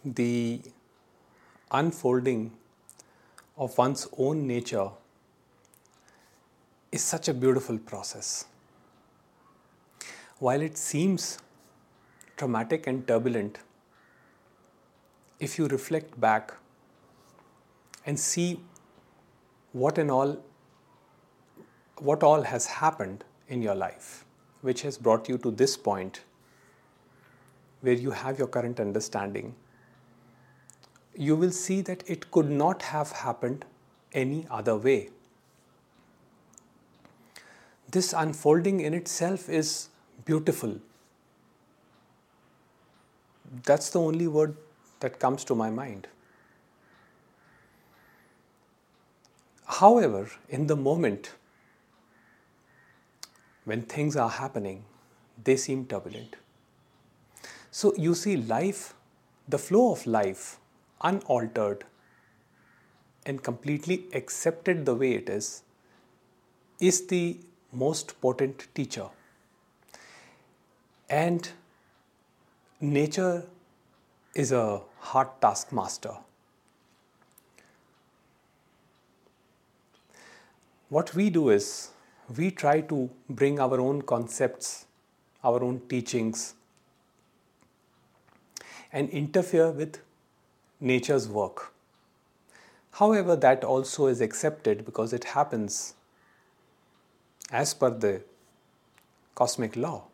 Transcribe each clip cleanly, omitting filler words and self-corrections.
the unfolding of one's own nature is such a beautiful process. While it seems traumatic and turbulent, if you reflect back and see what all has happened in your life, which has brought you to this point where you have your current understanding, you will see that it could not have happened any other way. This unfolding in itself is beautiful. That's the only word that comes to my mind. However, in the moment when things are happening, they seem turbulent. So you see, life, the flow of life, unaltered and completely accepted the way it is the most potent teacher. And nature is a hard taskmaster. What we do is we try to bring our own concepts, our own teachings, and interfere with nature's work. However, that also is accepted because it happens as per the cosmic law.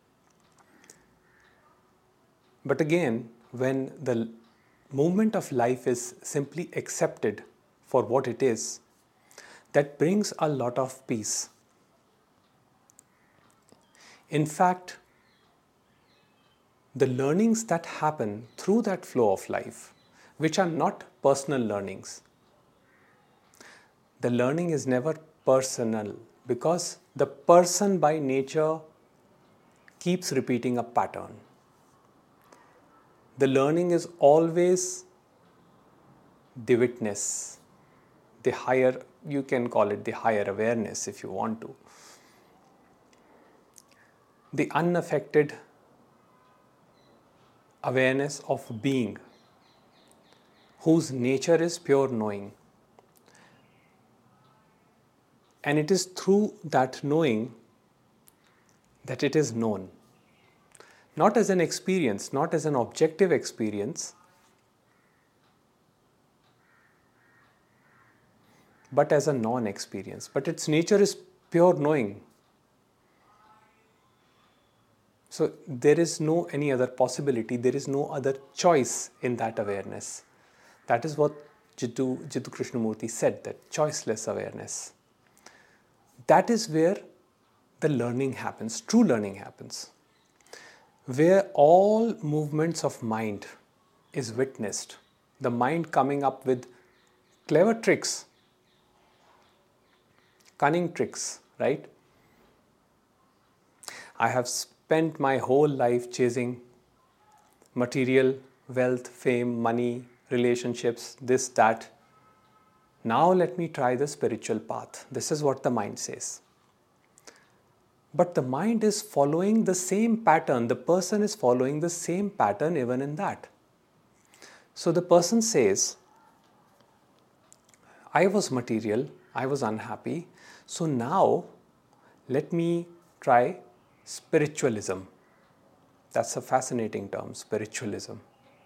But again, when the movement of life is simply accepted for what it is, that brings a lot of peace. In fact, the learnings that happen through that flow of life, which are not personal learnings, the learning is never personal because the person by nature keeps repeating a pattern. The learning is always the witness, the higher, you can call it the higher awareness if you want to. The unaffected awareness of being, whose nature is pure knowing. And it is through that knowing that it is known. Not as an experience, not as an objective experience, but as a non-experience. But its nature is pure knowing. So there is no any other possibility, there is no other choice in that awareness. That is what Jiddu Krishnamurti said, that choiceless awareness. That is where the learning happens, true learning happens. Where all movements of mind is witnessed. The mind coming up with clever tricks, cunning tricks, right? I have spent my whole life chasing material, wealth, fame, money, relationships, this, that. Now let me try the spiritual path. This is what the mind says. But the mind is following the same pattern. The person is following the same pattern even in that. So the person says, I was material, I was unhappy. So now let me try spiritualism. That's a fascinating term, spiritualism.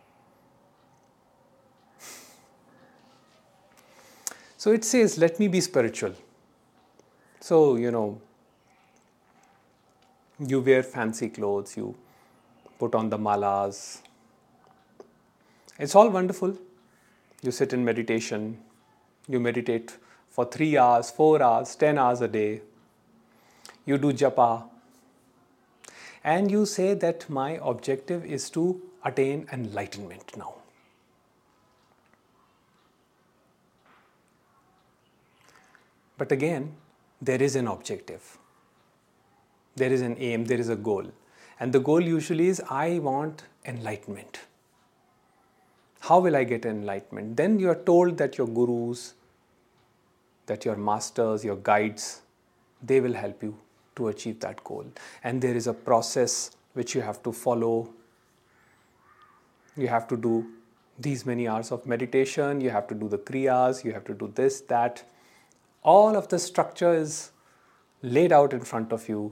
So it says, let me be spiritual. So, you wear fancy clothes, you put on the malas. It's all wonderful. You sit in meditation. You meditate for 3 hours, 4 hours, 10 hours a day. You do japa. And you say that my objective is to attain enlightenment now. But again, there is an objective. There is an aim, there is a goal. And the goal usually is, I want enlightenment. How will I get enlightenment? Then you are told that your gurus, that your masters, your guides, they will help you to achieve that goal. And there is a process which you have to follow. You have to do these many hours of meditation, you have to do the kriyas, you have to do this, that. All of the structure is laid out in front of you.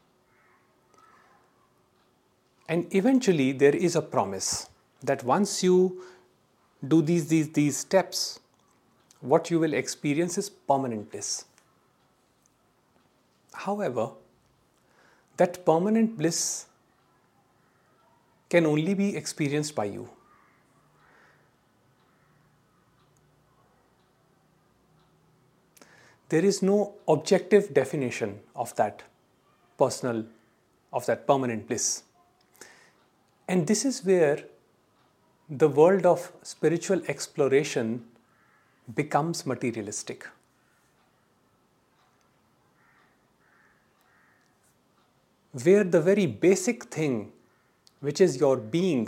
And eventually there is a promise that once you do these steps, what you will experience is permanent bliss. However, that permanent bliss can only be experienced by you. There is no objective definition of that permanent bliss. And this is where the world of spiritual exploration becomes materialistic. Where the very basic thing, which is your being,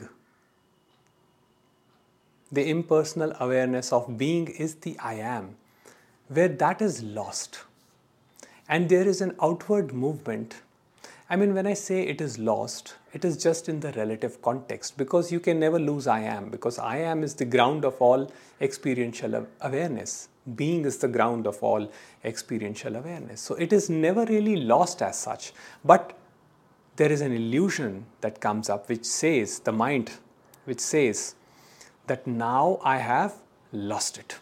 the impersonal awareness of being is the I am, where that is lost. And there is an outward movement. I mean, when I say it is lost, it is just in the relative context, because you can never lose I am, because I am is the ground of all experiential awareness. Being is the ground of all experiential awareness. So it is never really lost as such. But there is an illusion that comes up which says, the mind, which says that now I have lost it.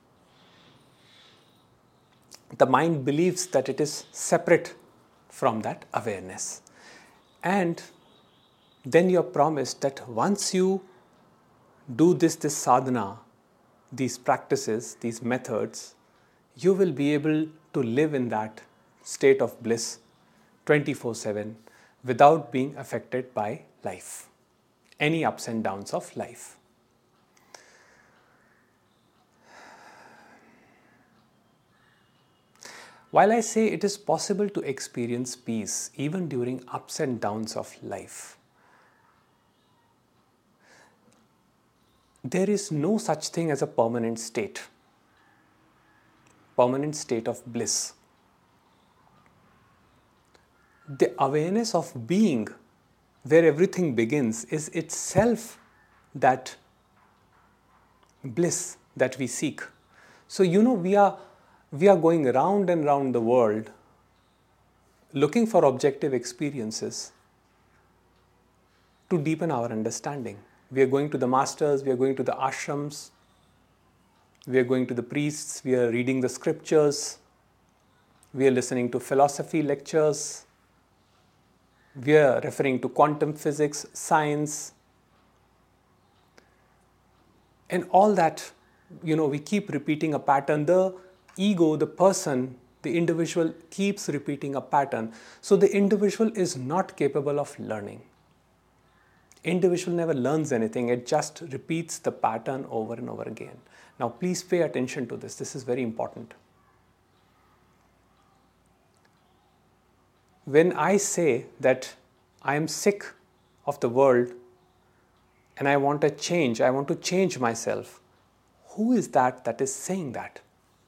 The mind believes that it is separate from that awareness. And then you are promised that once you do this sadhana, these practices, these methods, you will be able to live in that state of bliss 24/7 without being affected by life, any ups and downs of life. While I say it is possible to experience peace even during ups and downs of life, there is no such thing as a permanent state of bliss. The awareness of being, where everything begins, is itself that bliss that we seek. So, we are going round and round the world looking for objective experiences to deepen our understanding. We are going to the masters, we are going to the ashrams, we are going to the priests, we are reading the scriptures, we are listening to philosophy lectures, we are referring to quantum physics, science, and all that, we keep repeating a pattern. The ego, the person, the individual keeps repeating a pattern. So the individual is not capable of learning. Individual never learns anything. It just repeats the pattern over and over again. Now please pay attention to this. This is very important. When I say that I am sick of the world and I want to change myself, who is that is saying that?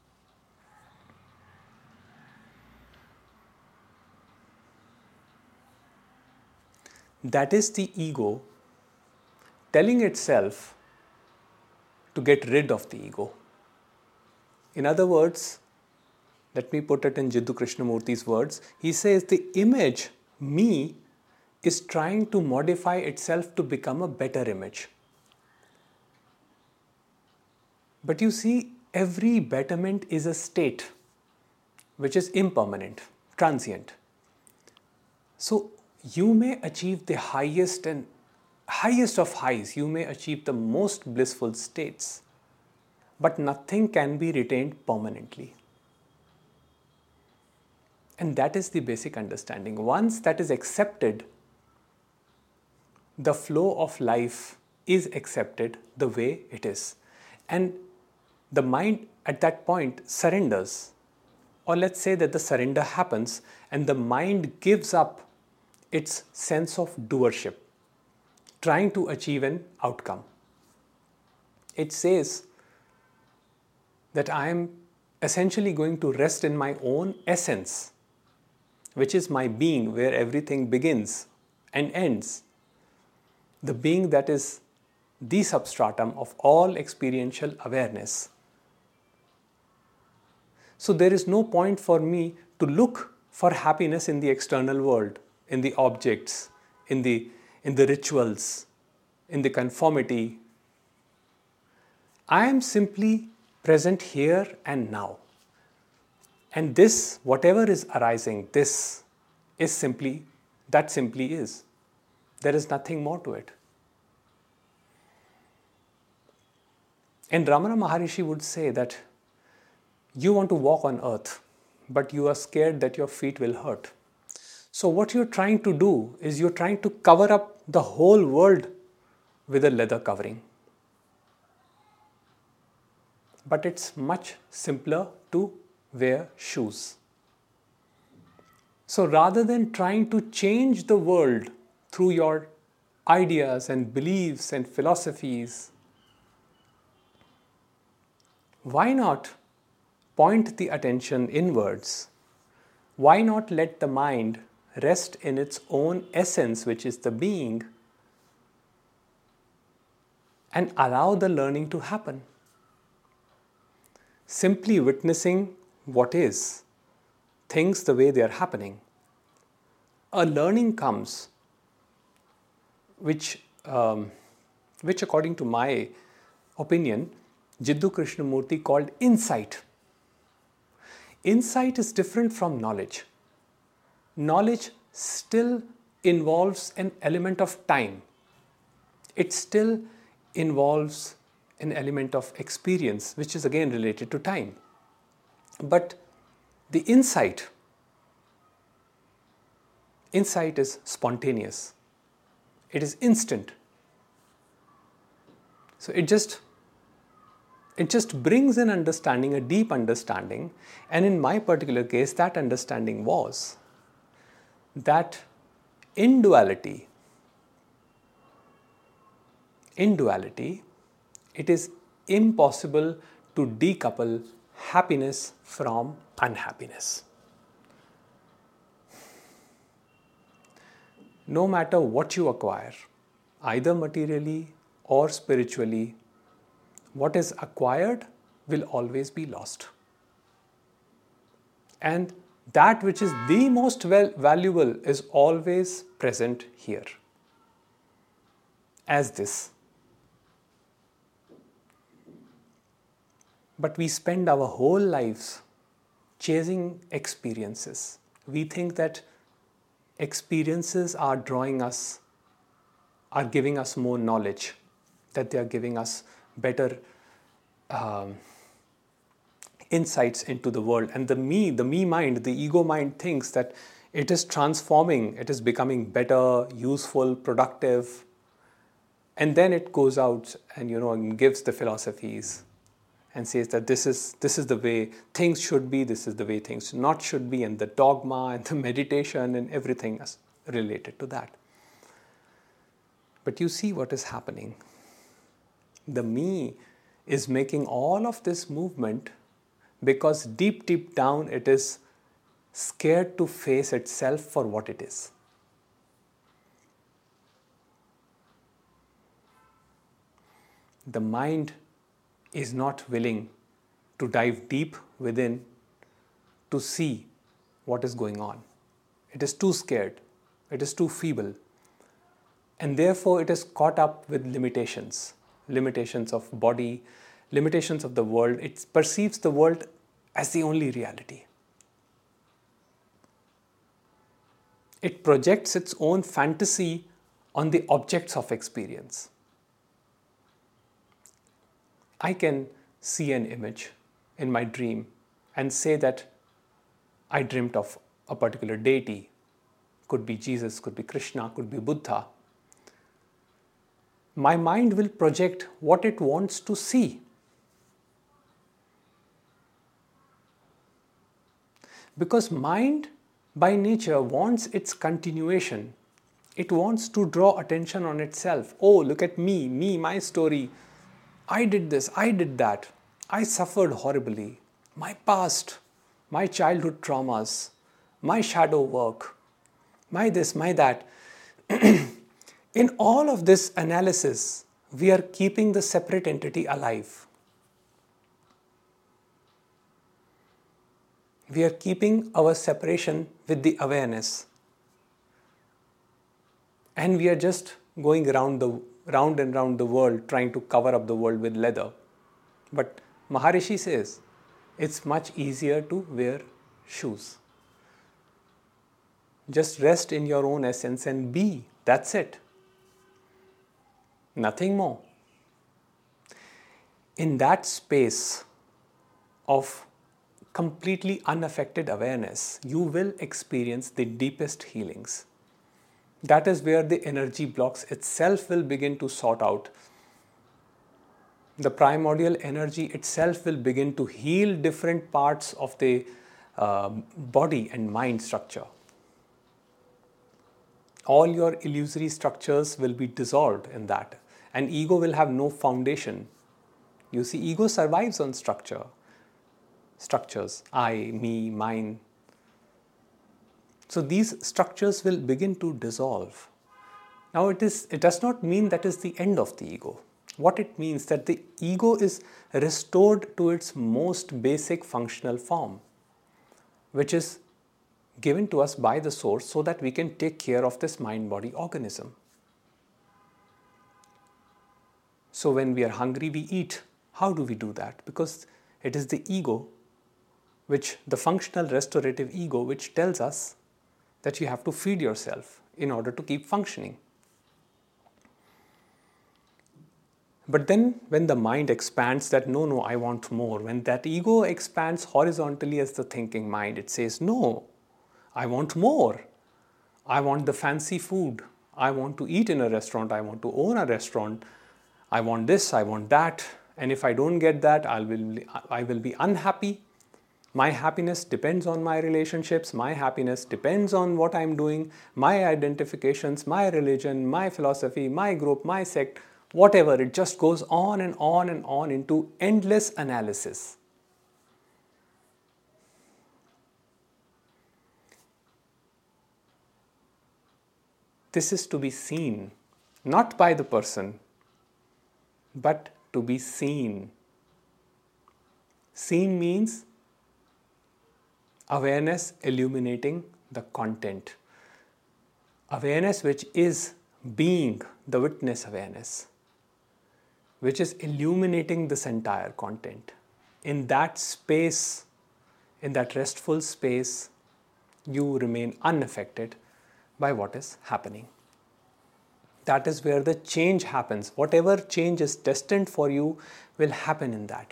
That is the ego telling itself to get rid of the ego. In other words, let me put it in Jiddu Krishnamurti's words. He says the image, me, is trying to modify itself to become a better image. But you see, every betterment is a state which is impermanent, transient. So you may achieve the highest of highs, you may achieve the most blissful states, but nothing can be retained permanently. And that is the basic understanding. Once that is accepted, the flow of life is accepted the way it is. And the mind at that point surrenders. Or let's say that the surrender happens and the mind gives up its sense of doership, trying to achieve an outcome. It says that I am essentially going to rest in my own essence, which is my being, where everything begins and ends. The being that is the substratum of all experiential awareness. So there is no point for me to look for happiness in the external world, in the objects, in the rituals, in the conformity. I am simply present here and now. And this, whatever is arising, this is simply, that simply is. There is nothing more to it. And Ramana Maharishi would say that you want to walk on earth, but you are scared that your feet will hurt. So what you're trying to do is you're trying to cover up the whole world with a leather covering. But it's much simpler to wear shoes. So rather than trying to change the world through your ideas and beliefs and philosophies, why not point the attention inwards? Why not let the mind rest in its own essence, which is the being, and allow the learning to happen? Simply witnessing what is, things the way they are happening. A learning comes which according to my opinion, Jiddu Krishnamurti called insight. Insight is different from knowledge. Knowledge still involves an element of time. It still involves an element of experience, which is again related to time. But the insight is spontaneous. It is instant. So it just brings an understanding, a deep understanding. And in my particular case, that understanding was that in duality, it is impossible to decouple happiness from unhappiness. No matter what you acquire, either materially or spiritually, what is acquired will always be lost. And that which is the most valuable is always present here, as this. But we spend our whole lives chasing experiences. We think that experiences are drawing us, are giving us more knowledge, that they are giving us better insights into the world. And the me mind, the ego mind thinks that it is transforming, it is becoming better, useful, productive. And then it goes out and, and gives the philosophies and says that this is the way things should be, this is the way things not should be, and the dogma and the meditation and everything is related to that. But you see what is happening. The me is making all of this movement because deep down it is scared to face itself for what it is. The mind is not willing to dive deep within to see what is going on. It is too scared. It is too feeble. And therefore it is caught up with limitations of body, limitations of the world. It perceives the world as the only reality. It projects its own fantasy on the objects of experience. I can see an image in my dream and say that I dreamt of a particular deity. Could be Jesus, could be Krishna, could be Buddha. My mind will project what it wants to see. Because mind by nature wants its continuation. It wants to draw attention on itself. Oh, look at me, my story. I did this, I did that. I suffered horribly. My past, my childhood traumas, my shadow work, my this, my that. In all of this analysis, we are keeping the separate entity alive. We are keeping our separation with the awareness. And we are just going round and round the world trying to cover up the world with leather. But Maharishi says it's much easier to wear shoes. Just rest in your own essence and be. That's it. Nothing more. In that space of completely unaffected awareness, you will experience the deepest healings. That is where the energy blocks itself will begin to sort out. The primordial energy itself will begin to heal different parts of the body and mind structure. All your illusory structures will be dissolved in that, and ego will have no foundation. You see, ego survives on structures, I, me, mine. So these structures will begin to dissolve. Now it does not mean that is the end of the ego. What it means that the ego is restored to its most basic functional form, which is given to us by the source so that we can take care of this mind-body organism. So when we are hungry, we eat. How do we do that? Because it is the ego, the functional restorative ego, which tells us that you have to feed yourself in order to keep functioning. But then when the mind expands that, no, I want more, when that ego expands horizontally as the thinking mind, it says, no, I want more. I want the fancy food. I want to eat in a restaurant. I want to own a restaurant. I want this, I want that. And if I don't get that, I will be unhappy. My happiness depends on my relationships. My happiness depends on what I'm doing, my identifications, my religion, my philosophy, my group, my sect, whatever. It just goes on and on and on into endless analysis. This is to be seen, not by the person, but to be seen. Seen means awareness illuminating the content. Awareness which is being, the witness awareness, which is illuminating this entire content. In that space, in that restful space, you remain unaffected by what is happening. That is where the change happens. Whatever change is destined for you will happen in that.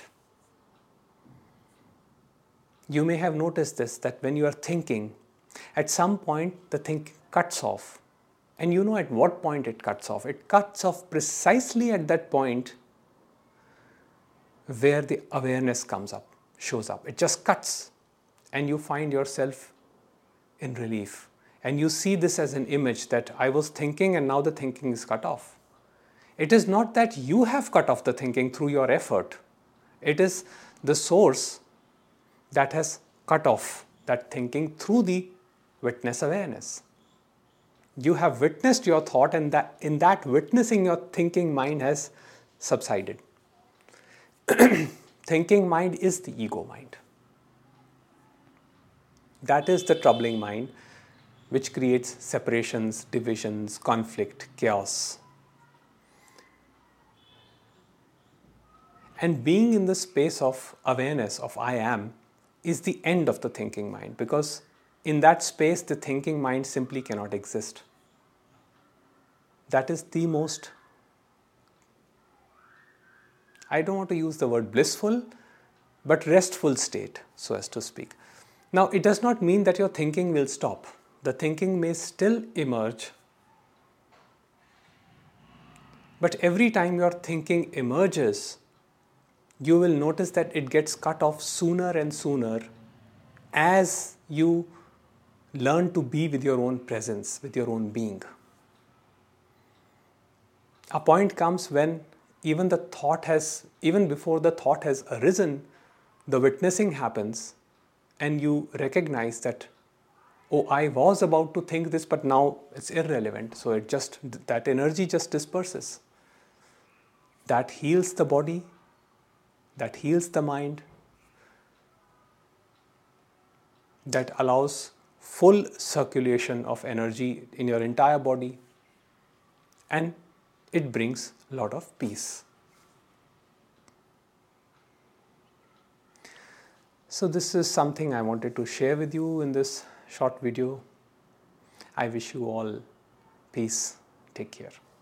You may have noticed this, that when you are thinking, at some point the thinking cuts off. And you know at what point it cuts off. It cuts off precisely at that point where the awareness shows up. It just cuts. And you find yourself in relief. And you see this as an image that I was thinking and now the thinking is cut off. It is not that you have cut off the thinking through your effort. It is the source that has cut off that thinking through the witness awareness. You have witnessed your thought, and that in that witnessing, your thinking mind has subsided. Thinking mind is the ego mind. That is the troubling mind, which creates separations, divisions, conflict, chaos. And being in the space of awareness of I am is the end of the thinking mind, because in that space the thinking mind simply cannot exist. That is the most, I don't want to use the word blissful, but restful state, so as to speak. Now, it does not mean that your thinking will stop. The thinking may still emerge. But every time your thinking emerges, you will notice that it gets cut off sooner and sooner as you learn to be with your own presence, with your own being. A point comes when even before the thought has arisen, the witnessing happens and you recognize that, oh, I was about to think this, but now it's irrelevant. So that energy just disperses. that heals the body, that heals the mind, that allows full circulation of energy in your entire body, and it brings a lot of peace. So this is something I wanted to share with you in this short video. I wish you all peace. Take care.